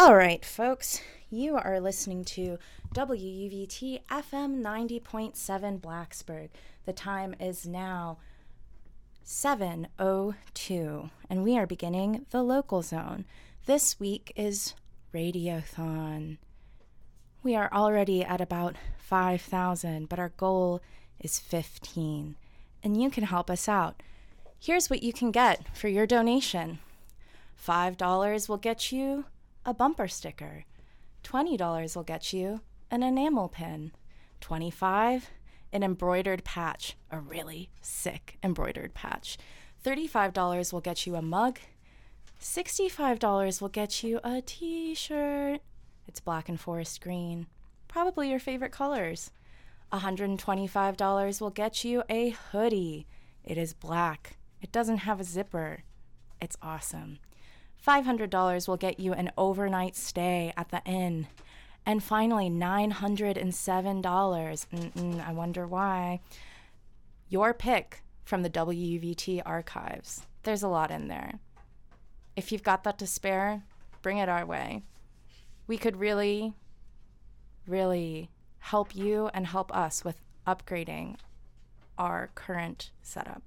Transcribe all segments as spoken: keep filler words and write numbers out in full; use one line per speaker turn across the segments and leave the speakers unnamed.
All right, folks, you are listening to W U V T F M ninety point seven Blacksburg. The time is now seven oh two, and we are beginning the local zone. This week is Radiothon. We are already at about five thousand, but our goal is fifteen, and you can help us out. Here's what you can get for your donation. five dollars will get you a bumper sticker. twenty dollars will get you an enamel pin. twenty-five dollars, an embroidered patch, a really sick embroidered patch. thirty-five dollars will get you a mug. sixty-five dollars will get you a t-shirt. It's black and forest green, probably your favorite colors. one hundred twenty-five dollars will get you a hoodie. It is black. It doesn't have a zipper. It's awesome. five hundred dollars will get you an overnight stay at the inn. And finally, nine hundred seven dollars, Mm-mm, I wonder why, your pick from the W U V T archives. There's a lot in there. If you've got that to spare, bring it our way. We could really, really help you and help us with upgrading our current setup.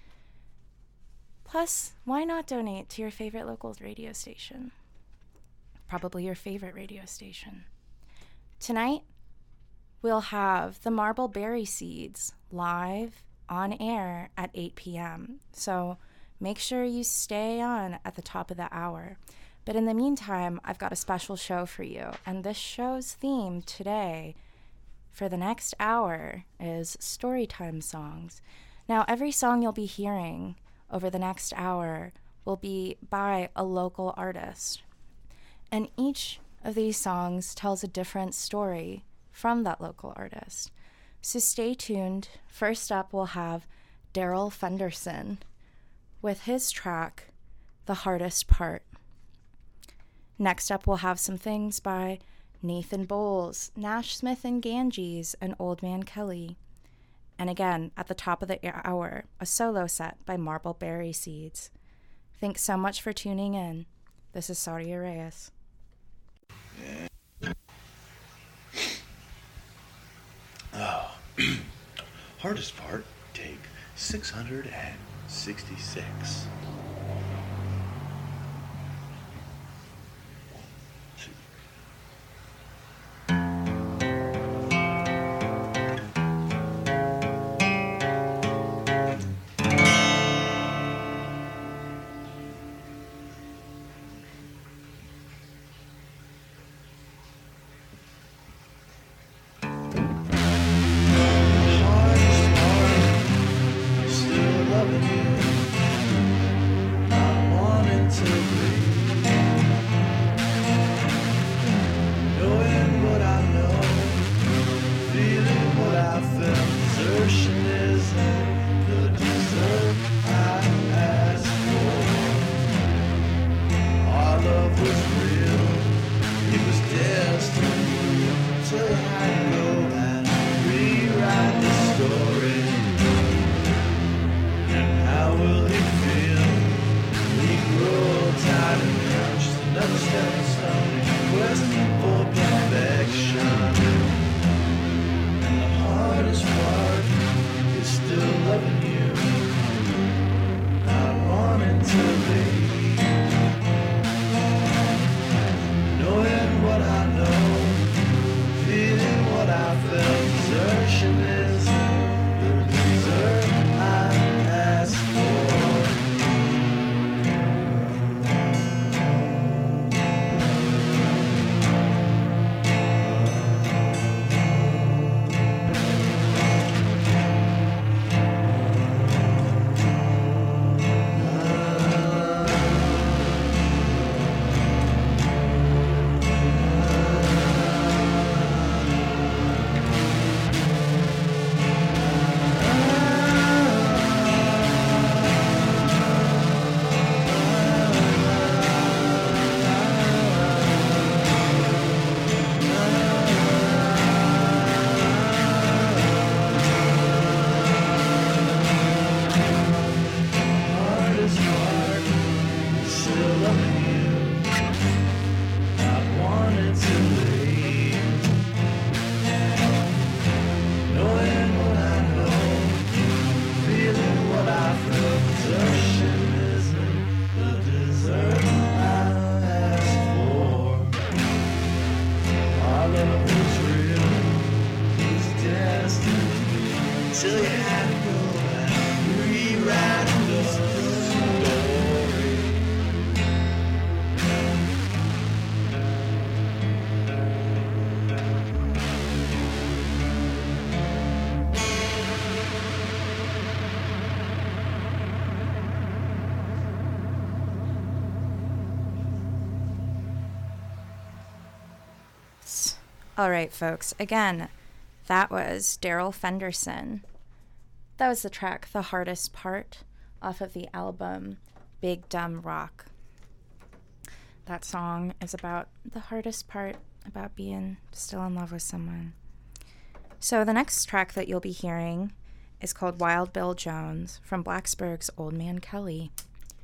Plus, why not donate to your favorite local radio station? Probably your favorite radio station. Tonight, we'll have the Marble Berry Seeds live on air at eight p.m. So make sure you stay on at the top of the hour. But in the meantime, I've got a special show for you. And this show's theme today for the next hour is Storytime songs. Now, every song you'll be hearing over the next hour will be by a local artist. And each of these songs tells a different story from that local artist. So stay tuned. First up, we'll have Daryl Fenderson with his track, The Hardest Part. Next up, we'll have some things by Nathan Bowles, Nash Smith and Ganges, and Old Man Kelly. And again, at the top of the hour, a solo set by Marble Berry Seeds. Thanks so much for tuning in. This is Saria Reyes.
Oh, hardest part, take six hundred sixty-six.
All right, folks. Again, that was Daryl Fenderson. That was the track The Hardest Part off of the album Big Dumb Rock. That song is about the hardest part, about being still in love with someone. So the next track that you'll be hearing is called Wild Bill Jones from Blacksburg's Old Man Kelly.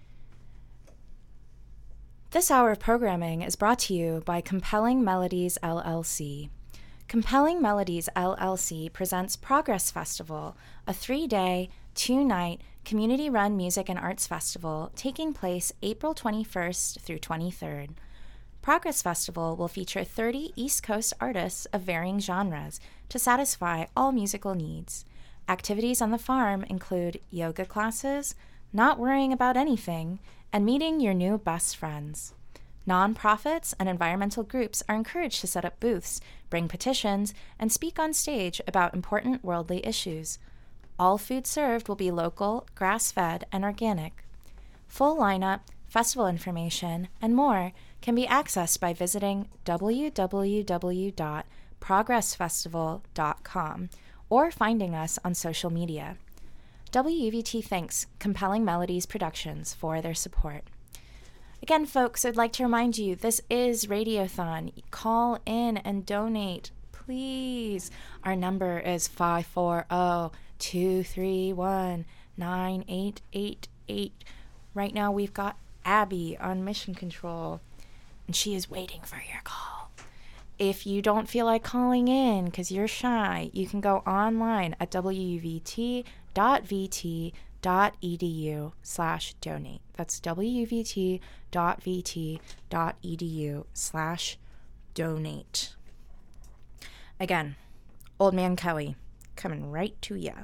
This hour of programming is brought to you by Compelling Melodies, L L C. Compelling Melodies, L L C presents Progress Festival, a three-day, two-night, community-run music and arts festival taking place April twenty-first through twenty-third. Progress Festival will feature thirty East Coast artists of varying genres to satisfy all musical needs. Activities on the farm include yoga classes, not worrying about anything, and meeting your new best friends. Nonprofits and environmental groups are encouraged to set up booths, bring petitions, and speak on stage about important worldly issues. All food served will be local, grass-fed, and organic. Full lineup, festival information, and more can be accessed by visiting w w w dot progress festival dot com or finding us on social media. W U V T thanks Compelling Melodies Productions for their support. Again, folks, I'd like to remind you, this is Radiothon. Call in and donate, please. Our number is five four zero, two three one, nine eight eight eight. Right now, we've got Abby on mission control, and she is waiting for your call. If you don't feel like calling in because you're shy, you can go online at w u v t dot v t dot e d u slash donate. That's w u v t dot v t dot e d u slash donate. Again, Old Man Kelly coming right to ya.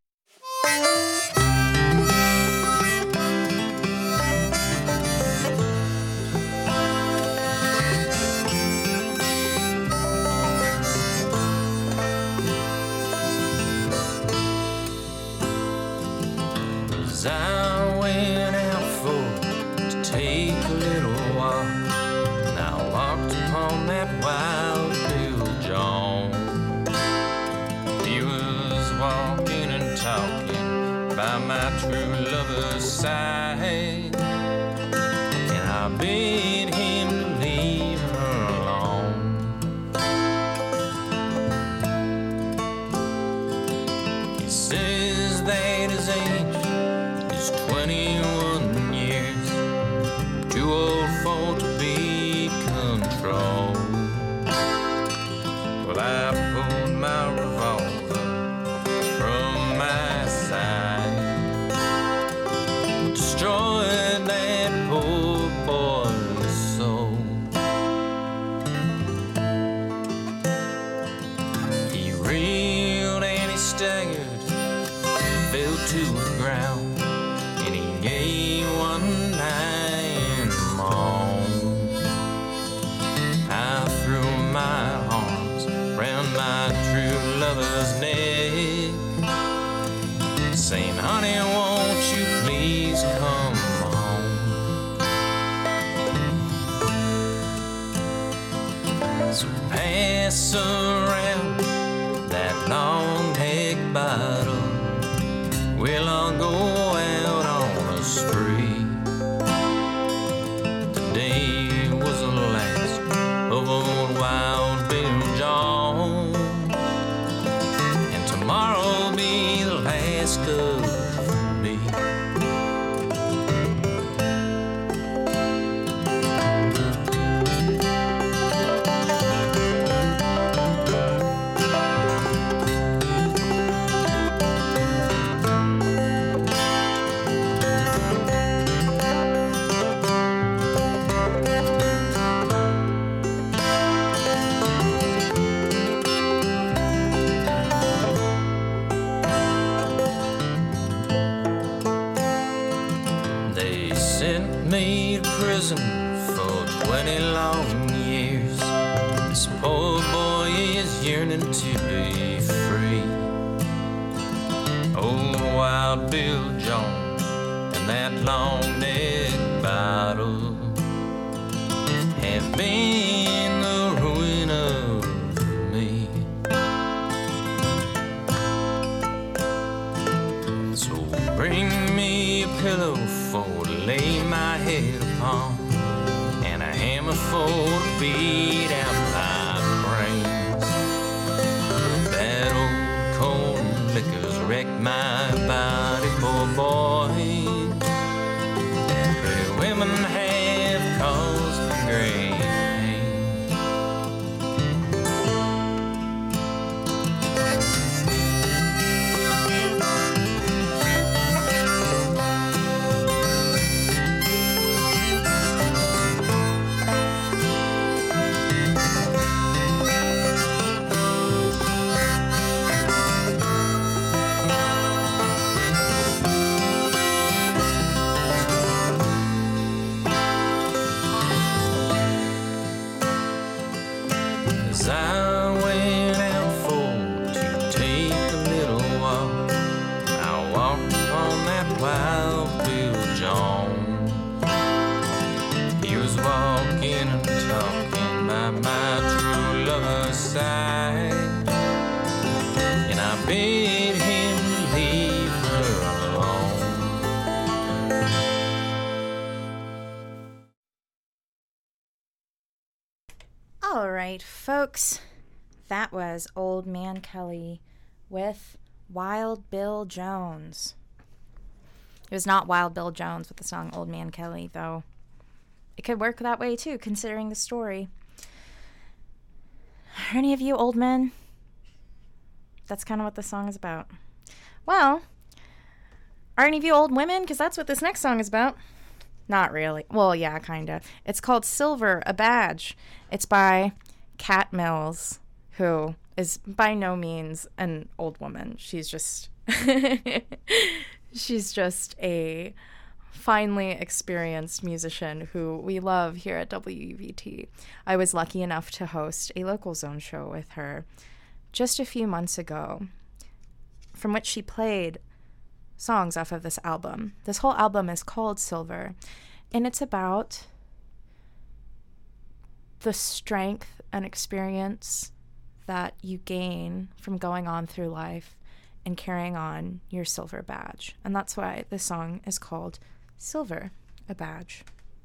As I went out for to take a little walk, and I walked upon that wild Bill Jones. He was walking and talking by my true lover's side, and I bid him to leave her alone. He says that his age twenty-one years, too old for to be controlled. Well, I pulled my revolver from my side, destroyed that poor boy's soul. He reeled and he staggered, fell to the ground. Gave one dying moan. I threw my arms round my true lover's neck, saying, honey, won't you please come home? So pass around that long neck bottle. We'll all go out on a spree. Today was the last of old Wild Bill Jones, and tomorrow'll be the last of me. Me to prison for twenty long years. This poor boy is yearning to be free. Old Wild Bill Jones and that long neck bottle have been the ruin of lay my head upon, and a hammer for to beat out my brains. That old cold liquor's wrecked my body, poor boy. Pretty women have caused me great pain. As I went out for to take a little walk, I walked on that Wild Bill John. He was walking and talking by my true lover's side, and I bid him leave her alone.
All right, folks, that was Old Man Kelly with Wild Bill Jones. It was not Wild Bill Jones with the song Old Man Kelly, though. It could work that way, too, considering the story. Are any of you old men? That's kind of what the song is about. Well, are any of you old women? Because that's what this next song is about. Not really. Well, yeah, kind of. It's called Silver, a Badge. It's by Kat Mills, who is by no means an old woman. She's just... she's just a finely experienced musician who we love here at W U V T. I was lucky enough to host a Local Zone show with her just a few months ago, from which she played songs off of this album. This whole album is called Silver, and it's about the strength and experience that you gain from going on through life and carrying on your silver badge. And that's why this song is called Silver, a Badge.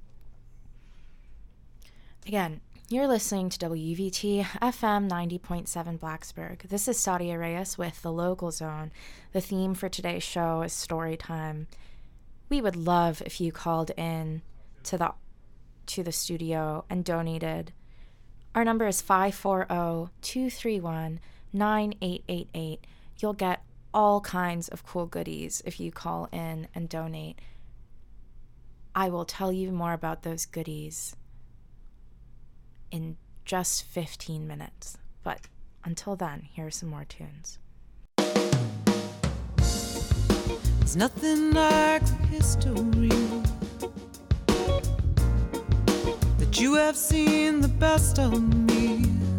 Again, you're listening to W U V T F M ninety point seven Blacksburg. This is Sadia Reyes with The Local Zone. The theme for today's show is story time. We would love if you called in to the to the studio and donated. Our number is five four zero, two three one, nine eight eight eight. You'll get all kinds of cool goodies if you call in and donate. I will tell you more about those goodies in just fifteen minutes. But until then, here are some more tunes.
It's nothing like the history that you have seen the best of me,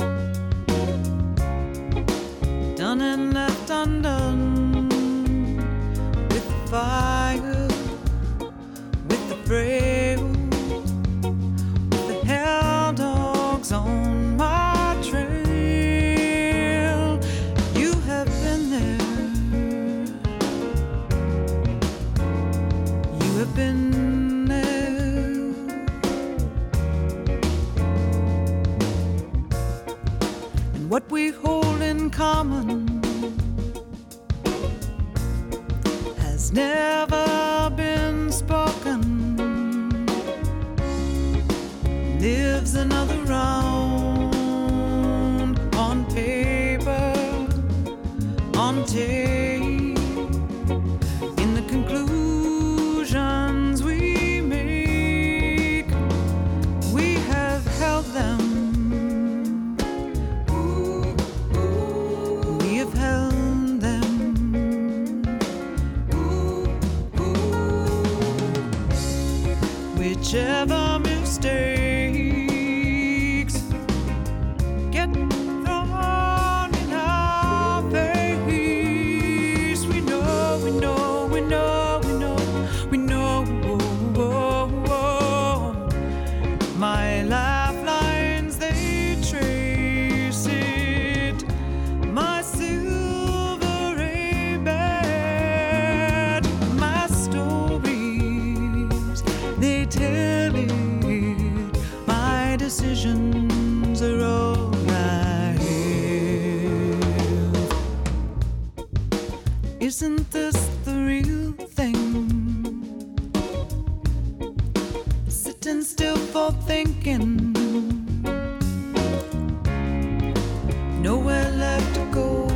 done and left undone, with the fire, with the frail, with the hell dogs on my trail. You have been there, you have been what we hold in common has never been spoken. Lives another round on paper, on tape, in the conclusions we make. We have held them. Whichever mistakes get thrown in our face, we know, we know, we know, we know, we know. Oh, oh, oh. My lifelines, they trace it. My silver bed, my stories decisions are all I have. Isn't this the real thing? Sitting still for thinking, nowhere left to go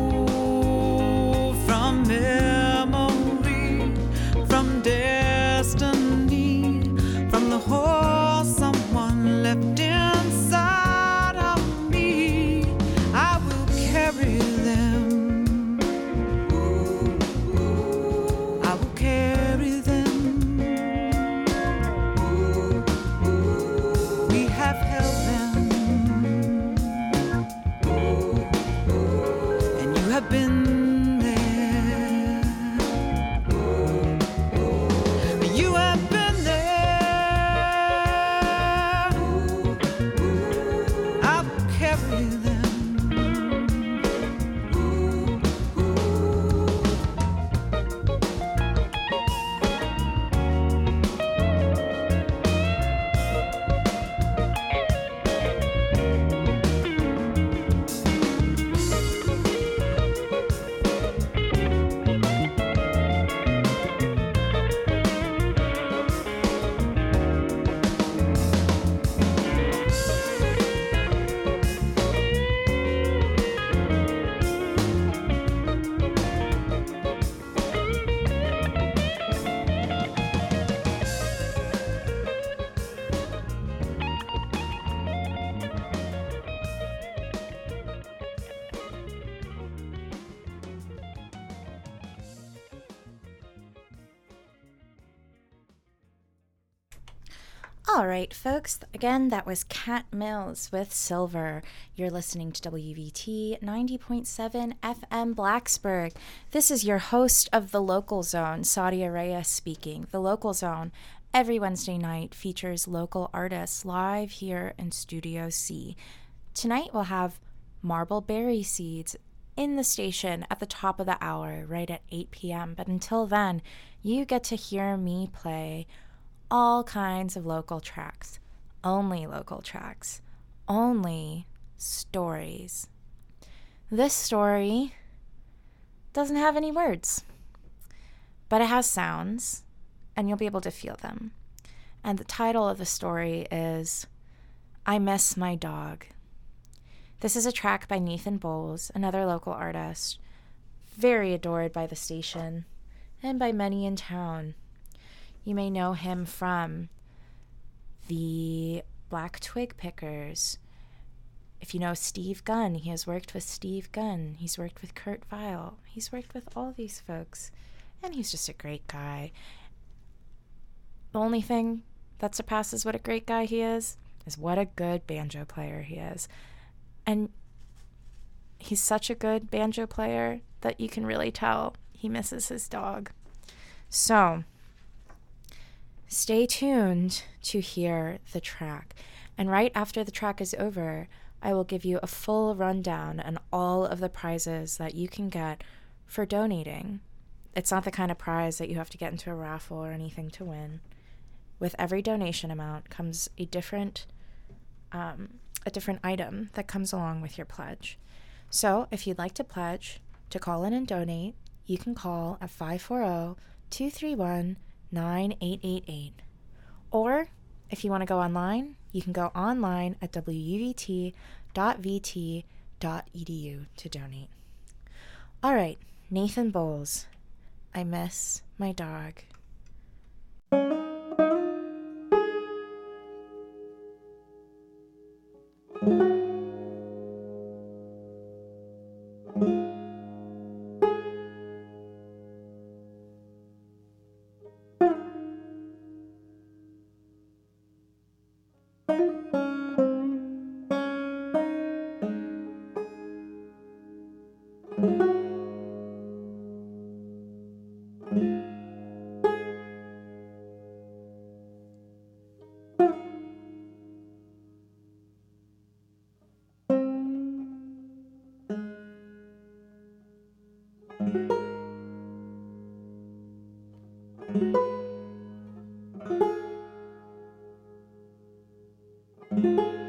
from memory, from destiny, from the hole someone left inside of me. I will carry them. I will carry them. We have held them, and you have been there. You have been there. I will carry them.
All right, folks. Again, that was Cat Mills with Silver. You're listening to W V T ninety point seven F M Blacksburg. This is your host of The Local Zone, Sadia Reyes speaking. The Local Zone, every Wednesday night, features local artists live here in Studio C. Tonight, we'll have Marble Berry Seeds in the station at the top of the hour, right at eight p.m. But until then, you get to hear me play all kinds of local tracks, only local tracks, only stories. This story doesn't have any words, but it has sounds, and you'll be able to feel them. And the title of the story is I Miss My Dog. This is a track by Nathan Bowles, another local artist, very adored by the station and by many in town. You may know him from the Black Twig Pickers. If you know Steve Gunn, he has worked with Steve Gunn. He's worked with Kurt Vile. He's worked with all these folks. And he's just a great guy. The only thing that surpasses what a great guy he is is what a good banjo player he is. And he's such a good banjo player that you can really tell he misses his dog. So stay tuned to hear the track. And right after the track is over, I will give you a full rundown on all of the prizes that you can get for donating. It's not the kind of prize that you have to get into a raffle or anything to win. With every donation amount comes a different um, a different item that comes along with your pledge. So if you'd like to pledge to call in and donate, you can call at five four zero, two three one, nine eight eight eight. Or if you want to go online, you can go online at w u v t dot v t dot e d u to donate. All right, Nathan Bowles, I Miss My Dog. Thank you.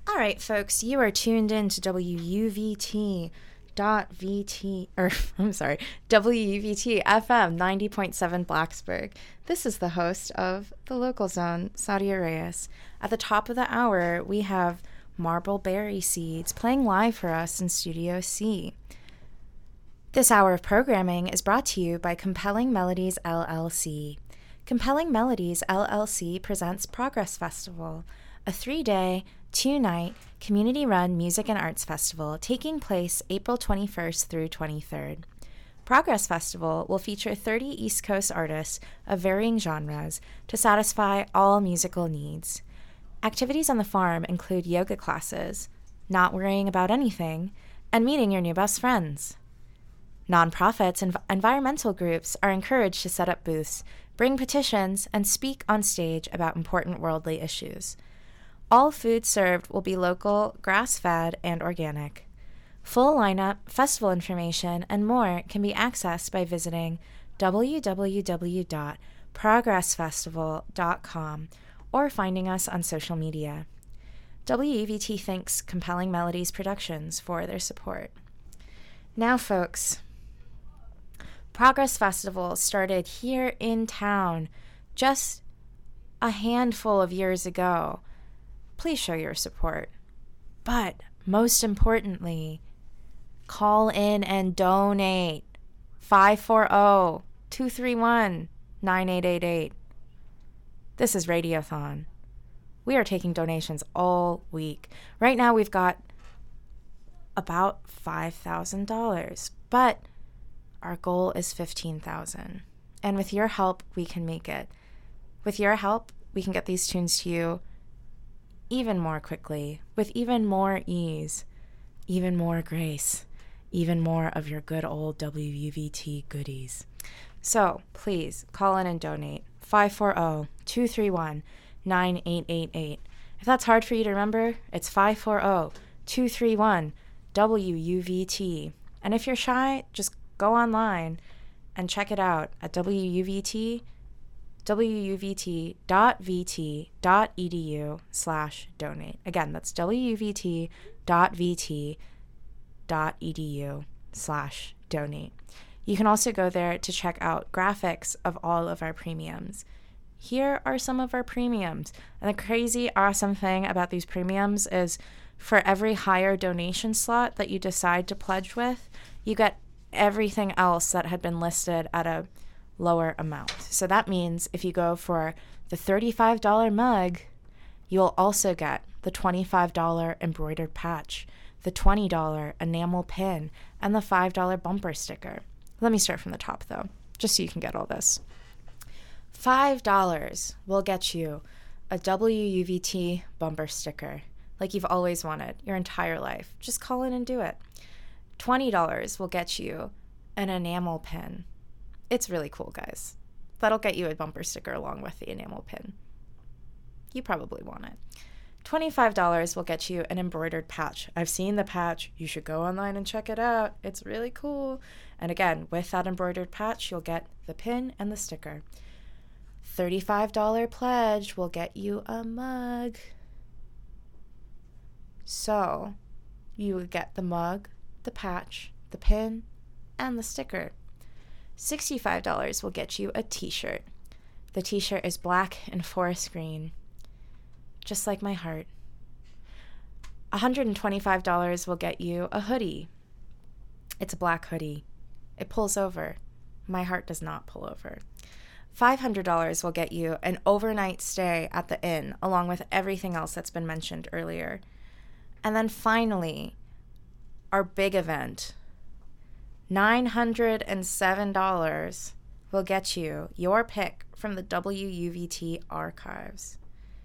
All right, folks, you are tuned in to W U V T dot V T, or I'm sorry, W U V T F M ninety point seven Blacksburg. This is the host of The Local Zone, Sadia Reyes. At the top of the hour, we have Marble Berry Seeds playing live for us in Studio C. This hour of programming is brought to you by Compelling Melodies, L L C. Compelling Melodies, L L C presents Progress Festival, a three-day, two-night, community-run music and arts festival taking place April twenty-first through twenty-third. Progress Festival will feature thirty East Coast artists of varying genres to satisfy all musical needs. Activities on the farm include yoga classes, not worrying about anything, and meeting your new best friends. Nonprofits and environmental groups are encouraged to set up booths, bring petitions, and speak on stage about important worldly issues. All food served will be local, grass-fed, and organic. Full lineup, festival information, and more can be accessed by visiting w w w dot progress festival dot com or finding us on social media. W U V T thanks Compelling Melodies Productions for their support. Now, folks, Progress Festival started here in town just a handful of years ago. Please show your support. But most importantly, call in and donate. five four zero, two three one, nine eight eight eight. This is Radiothon. We are taking donations all week. Right now we've got about five thousand dollars, but our goal is fifteen thousand dollars. And with your help, we can make it. With your help, we can get these tunes to you even more quickly, with even more ease, even more grace, even more of your good old W U V T goodies. So please call in and donate. five four zero, two three one, nine eight eight eight. If that's hard for you to remember, it's five four zero, two three one, W U V T. And if you're shy, just go online and check it out at W U V T W U V T dot V T dot E D U slash donate. Again, that's W U V T dot V T dot E D U slash donate. You can also go there to check out graphics of all of our premiums. Here are some of our premiums. And the crazy awesome thing about these premiums is for every higher donation slot that you decide to pledge with, you get everything else that had been listed at a lower amount. So that means if you go for the thirty-five dollars mug, you'll also get the twenty-five dollars embroidered patch, the twenty dollars enamel pin, and the five dollars bumper sticker. Let me start from the top, though, just so you can get all this. five dollars will get you a W U V T bumper sticker, like you've always wanted your entire life. Just call in and do it. twenty dollars will get you an enamel pin. It's really cool, guys. That'll get you a bumper sticker along with the enamel pin. You probably want it. twenty-five dollars will get you an embroidered patch. I've seen the patch. You should go online and check it out. It's really cool. And again, with that embroidered patch, you'll get the pin and the sticker. thirty-five dollars pledge will get you a mug. So you would get the mug, the patch, the pin, and the sticker. sixty-five dollars will get you a t-shirt. The t-shirt is black and forest green, just like my heart. one hundred twenty-five dollars will get you a hoodie. It's a black hoodie. It pulls over. My heart does not pull over. five hundred dollars will get you an overnight stay at the inn, along with everything else that's been mentioned earlier. And then finally, our big event, nine hundred seven dollars will get you your pick from the W U V T archives.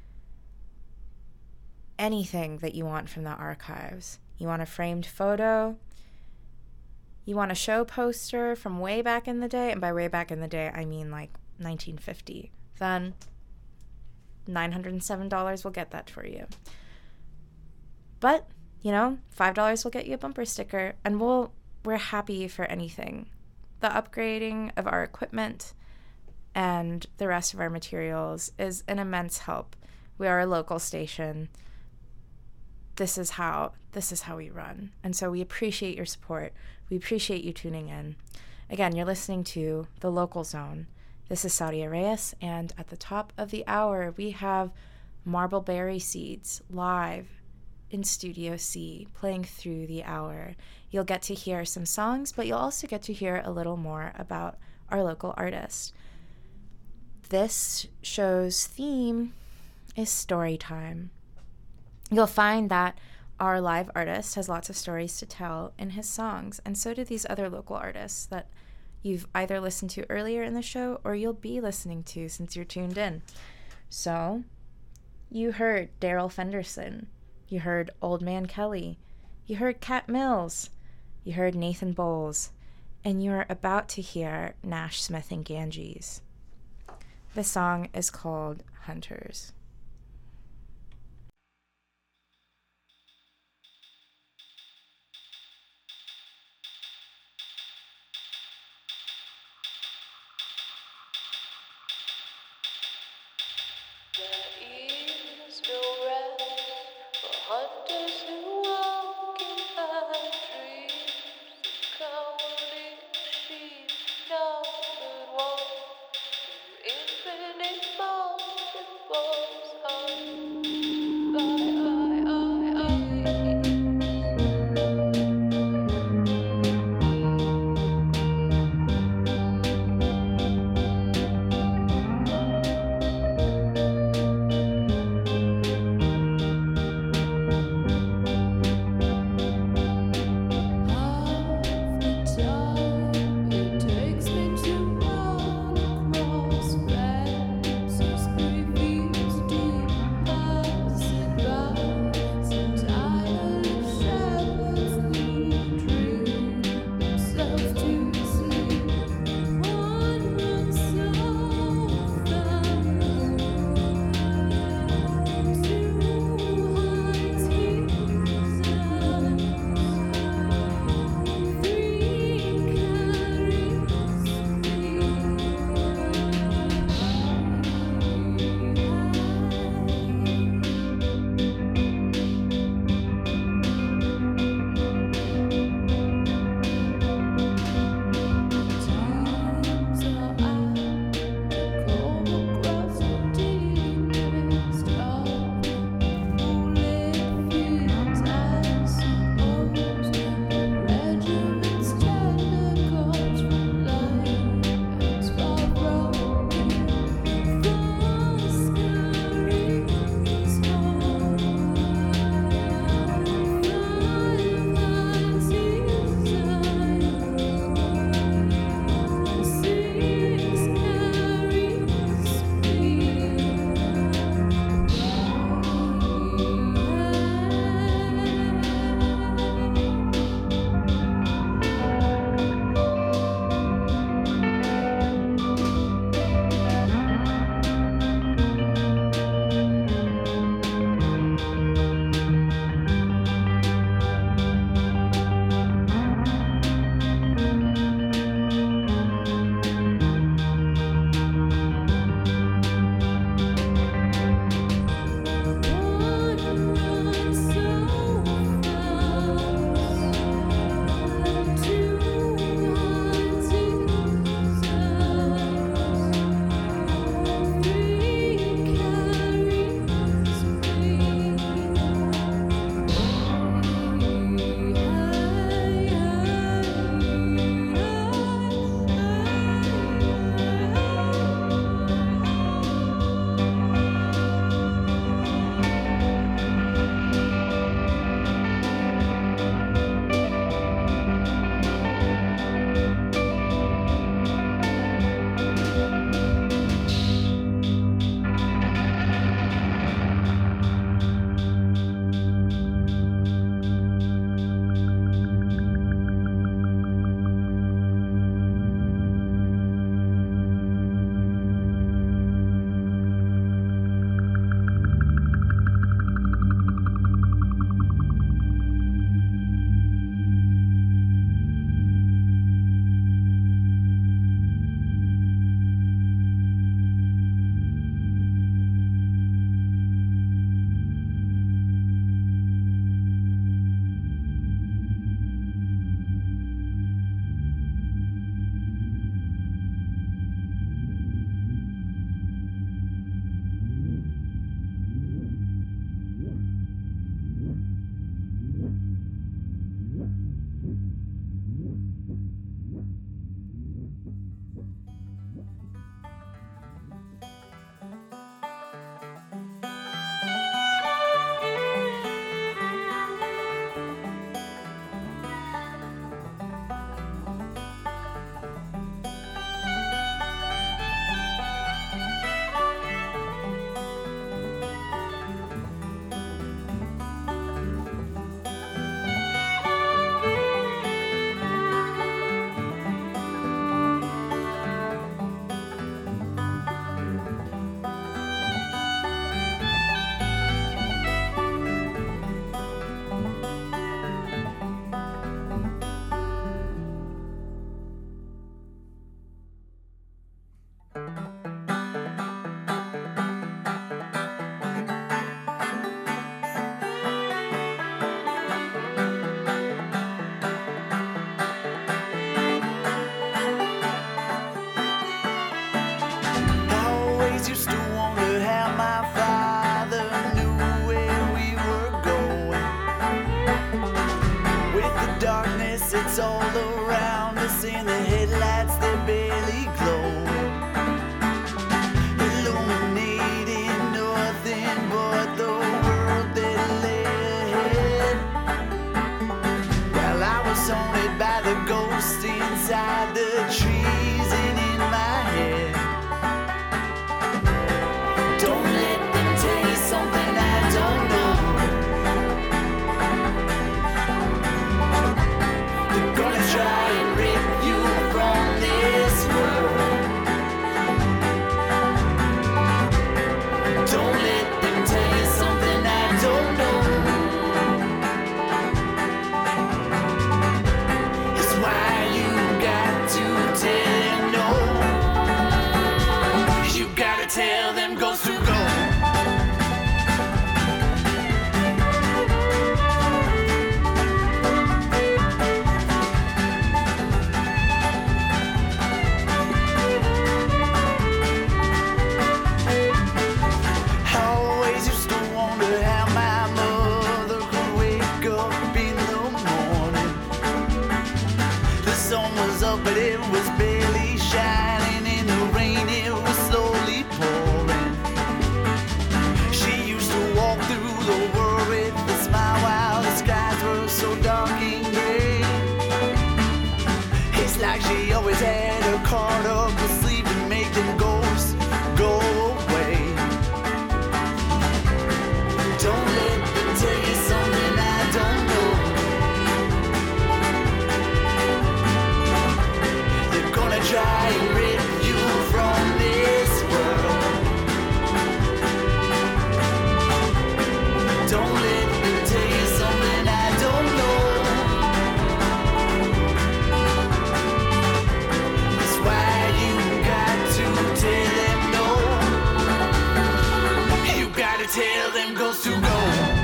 Anything that you want from the archives. You want a framed photo? You want a show poster from way back in the day? And by way back in the day, I mean like nineteen fifty. Then nine hundred seven dollars will get that for you. But, you know, five dollars will get you a bumper sticker, and we'll we're happy for anything. The upgrading of our equipment and the rest of our materials is an immense help. We are a local station. this is how this is how we run. And so we appreciate your support. We appreciate you tuning in. Again, you're listening to The Local Zone. This is Saudia Reyes, and at the top of the hour, we have Marbleberry Seeds live in Studio C, playing through the hour. You'll get to hear some songs, but you'll also get to hear a little more about our local artist. This show's theme is story time. You'll find that our live artist has lots of stories to tell in his songs, and so do these other local artists that you've either listened to earlier in the show or you'll be listening to since you're tuned in. So, you heard Daryl Fenderson, you heard Old Man Kelly, you heard Cat Mills, you heard Nathan Bowles, and you're about to hear Nash Smith and Ganges. The song is called Hunters.
Hunters who walk in pine trees, the cowering sheep, numbered one, infinite multiple.
so dark and gray. It's like she always had her caught up with sleep and make them ghosts go away. Don't let them tell you something I don't know. They're gonna try and rip you from this world. Don't let them tell you something I don't know. That's why you got to tell them no. You gotta tell them ghosts to go.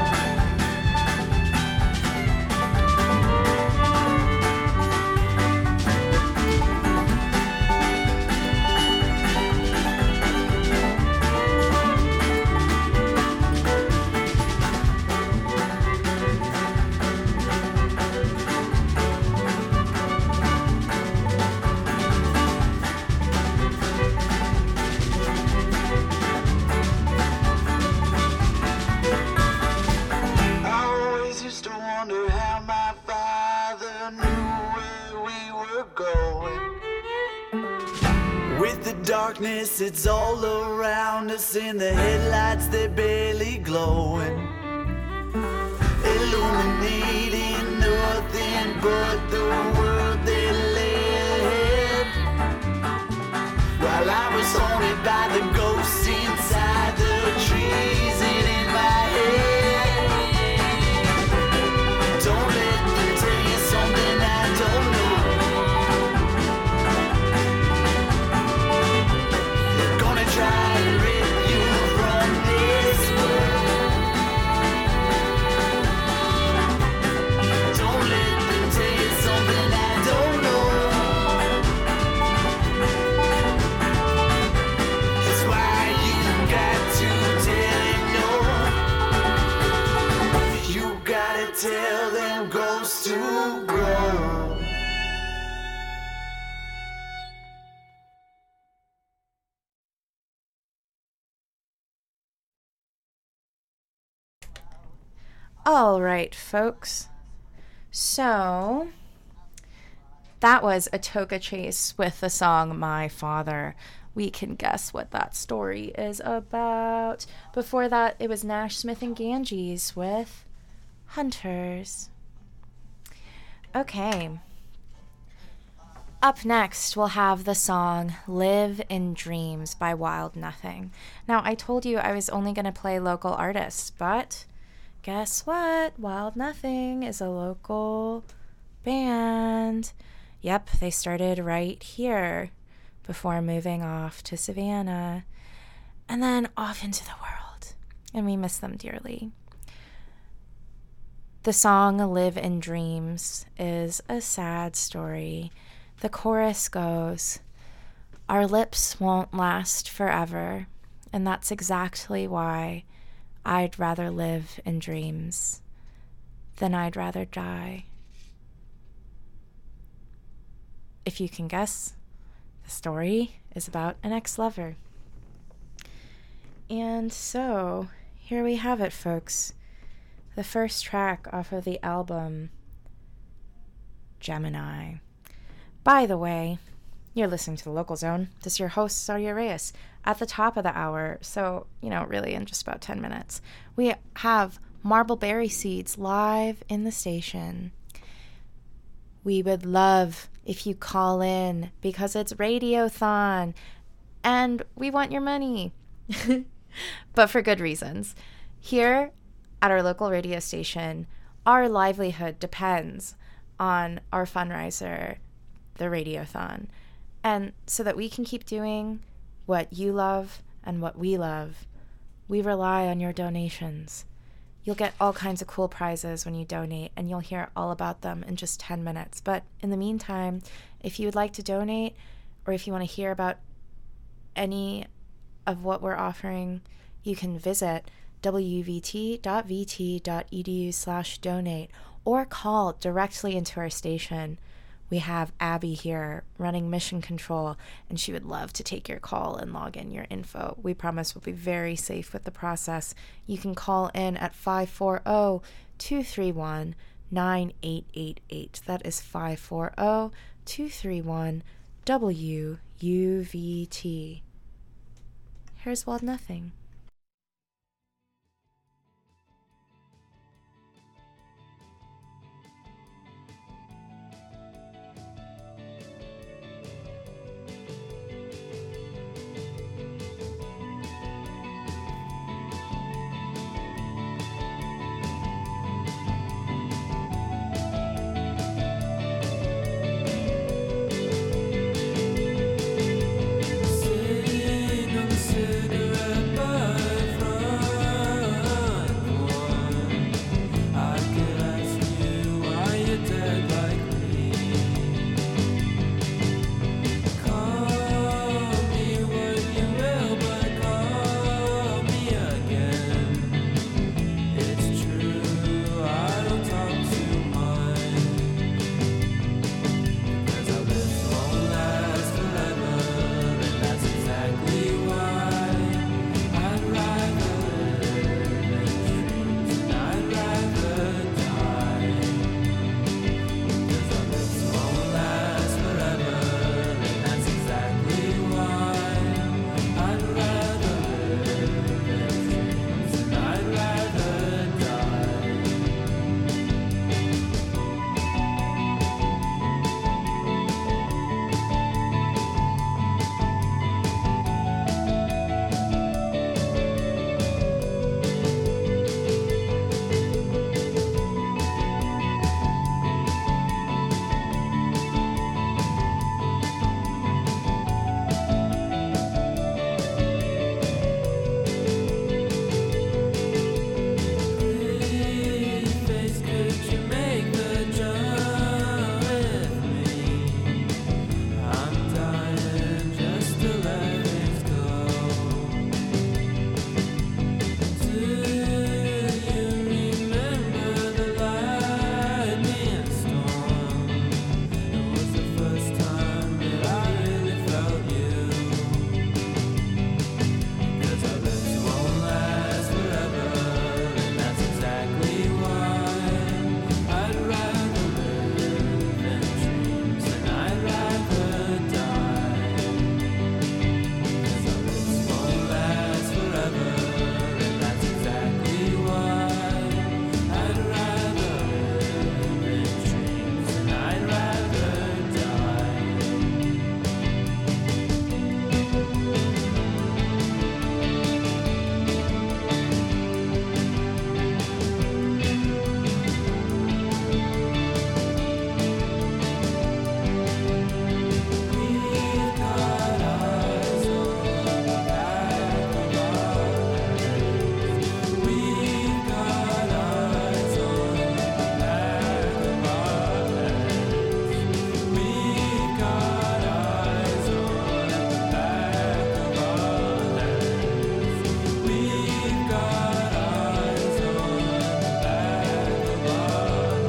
I always used to wonder how my father knew where we were going. With the darkness, it's all around us, and the headlights, they're barely glowing, illuminating nothing but the world they lay ahead. While I was haunted by the ghosts inside the trees and in my head. Don't let them tell you something I don't know. They're gonna try and rip you from this world. Don't let them tell you something I don't know. That's why you got to tell them no. You gotta tell them ghosts to go.
All right, folks. So that was a toga chase with the song My Father. We can guess what that story is about. Before that, it was Nash Smith and Ganges with Hunters. Okay. Up next, we'll have the song Live in Dreams by Wild Nothing. Now, I told you I was only going to play local artists, but guess what? Wild Nothing is a local band. Yep, they started right here before moving off to Savannah and then off into the world. And we miss them dearly. The song Live in Dreams is a sad story. The chorus goes, "Our lips won't last forever, and that's exactly why I'd rather live in dreams than I'd rather die." If you can guess, the story is about an ex-lover. And so, here we have it, folks. The first track off of the album, Gemini. By the way, you're listening to The Local Zone. This is your host, Sadia Reyes, at the top of the hour. So, you know, really in just about ten minutes. We have Marbleberry Seeds live in the station. We would love if you call in because it's Radiothon and we want your money. But for good reasons. Here at our local radio station, our livelihood depends on our fundraiser, the Radiothon. And so that we can keep doing what you love and what we love, we rely on your donations. You'll get all kinds of cool prizes when you donate, and you'll hear all about them in just ten minutes. But in the meantime, if you would like to donate, or if you want to hear about any of what we're offering, you can visit wvt.vt.edu slash donate or call directly into our station. We have Abby here running mission control, and she would love to take your call and log in your info. We promise we'll be very safe with the process. You can call in at five four zero, two three one, nine eight eight eight. That is five four zero, two three one, W U V T. Here's Wild Nothing.
Sitting on the cigarette butt front porch, I could ask you why you're dead like me. Call me what you will, but call me again. It's true, I don't talk too much, because our lives won't last forever, and that's exactly why I'd rather live in dreams, and I'd rather die. Because our lives won't last forever, and that's exactly why I'd rather live in dreams, and I'd rather die. Pretty face, could you make the jump with me? I'm dying just to let things go. Do you remember the lightning storm? It was the first time that I really felt you. Because our lives won't last forever, and that's exactly why I'd rather live in dreams, and I'd rather die. Because our lives won't last forever, and that's exactly why I'd rather live in dreams, and I'd rather die. We've got eyes on the back of our heads. We've got eyes on the back of our heads. We've got eyes on the back of our heads. We've got eyes on the back of our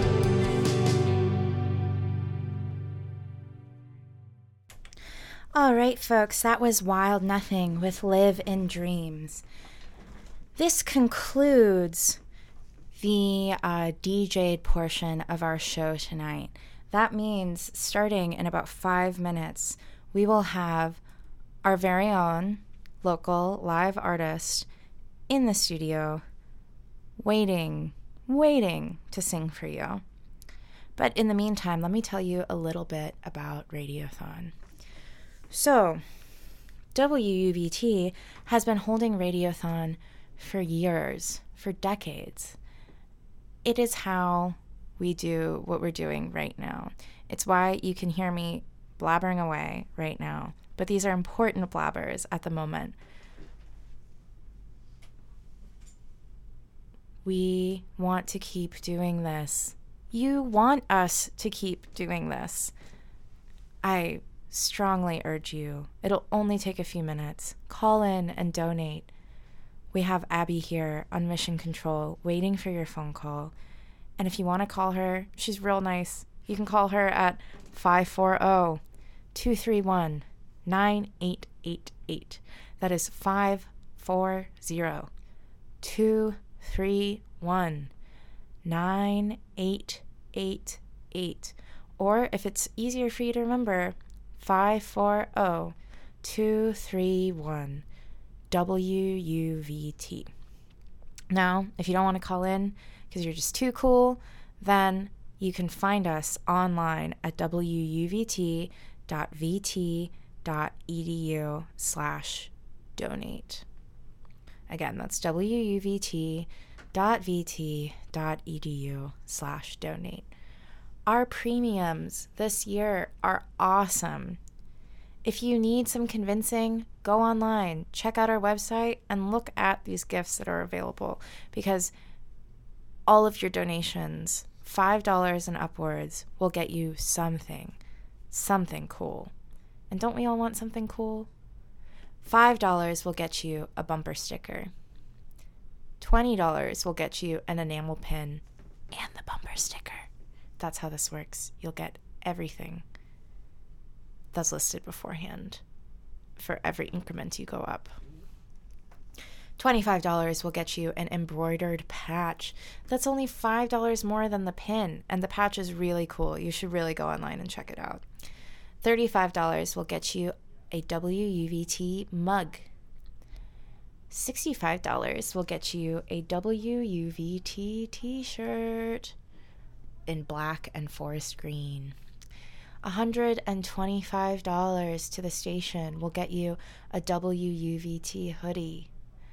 All right, folks, that was Wild Nothing with Live in Dreams. This concludes the uh, D J'd portion of our show tonight. That means starting in about five minutes, we will have our very own local live artist in the studio waiting, waiting to sing for you. But in the meantime, let me tell you a little bit about Radiothon. So, W U V T has been holding Radiothon for years, for decades. It is how we do what we're doing right now. It's why you can hear me blabbering away right now. But these are important blabbers at the moment. We want to keep doing this. You want us to keep doing this. I strongly urge you. It'll only take a few minutes. Call in and donate. We have Abby here on Mission Control waiting for your phone call. And if you want to call her, she's real nice. You can call her at five four zero, two three one, nine eight eight eight. That is five four zero, two three one, nine eight eight eight. Or if it's easier for you to remember, five four zero, two three one, W U V T. Now, if you don't want to call in because you're just too cool, then you can find us online at w u v t dot v t dot e d u slash donate. Again, that's w u v t dot v t dot e d u slash donate. Our premiums this year are awesome. If you need some convincing, go online, check out our website, and look at these gifts that are available, because all of your donations, five dollars and upwards, will get you something, something cool. And don't we all want something cool? five dollars will get you a bumper sticker. twenty dollars will get you an enamel pin and the bumper sticker. That's how this works. You'll get everything that's listed beforehand for every increment you go up. twenty-five dollars will get you an embroidered patch. That's only five dollars more than the pin, and the patch is really cool. You should really go online and check it out. thirty-five dollars will get you a W U V T mug. sixty-five dollars will get you a W U V T t-shirt in black and forest green. one hundred twenty-five dollars to the station will get you a W U V T hoodie.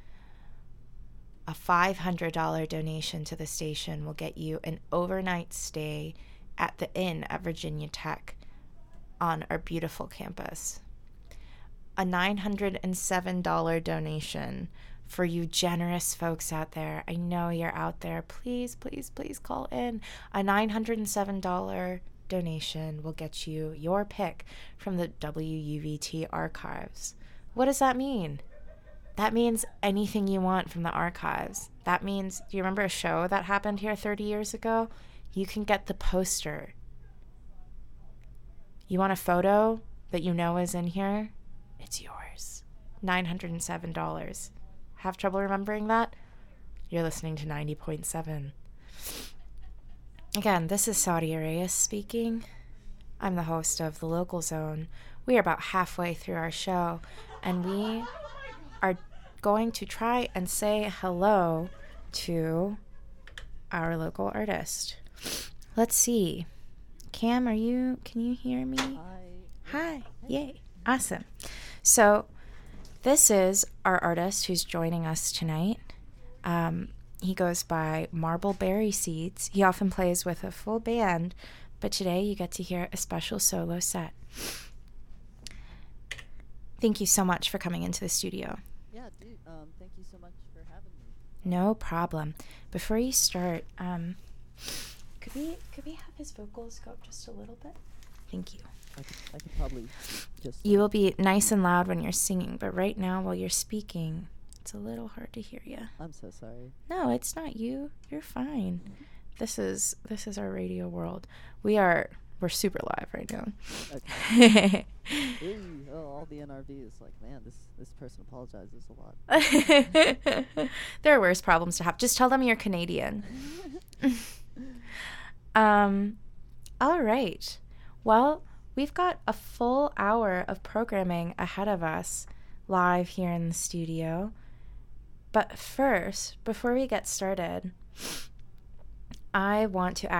A five hundred dollars donation to the station will get you an overnight stay at the Inn at Virginia Tech on our beautiful campus. A nine hundred seven dollars donation for you generous folks out there. I know you're out there. Please, please, please call in. A nine hundred seven dollars donation will get you your pick from the W U V T archives. What does that mean? That means anything you want from the archives. That means, do you remember a show that happened here thirty years ago? You can get the poster. You want a photo that you know is in here? It's yours. nine hundred seven dollars. Have trouble remembering that? You're listening to ninety point seven. Again, this is Saudi Reyes speaking. I'm the host of The Local Zone. We are about halfway through our show, and we are going to try and say hello to our local artist. Let's see. Cam, are you, can you hear me? Hi. Hi. Yay. Awesome. So this is our artist who's joining us tonight. Um, he goes by Marble Berry Seeds. He often plays with a full band, but today you get to hear a special solo set. Thank you so much for coming into the studio.
Yeah, dude, um, thank you so much for having me.
No problem. Before you start, um, could we could we have his vocals go up just a little bit? Thank you.
I could, I could probably just...
You will be nice and loud when you're singing, but right now while you're speaking, it's a little hard to hear you.
I'm so sorry.
No, it's not you. You're fine. Mm-hmm. This is this is our radio world. We are we're super live right now.
Okay. Ooh, oh, all the N R V is like, man, this this person apologizes a lot.
There are worse problems to have. Just tell them you're Canadian. um, all right. Well, we've got a full hour of programming ahead of us live here in the studio. But first, before we get started, I want to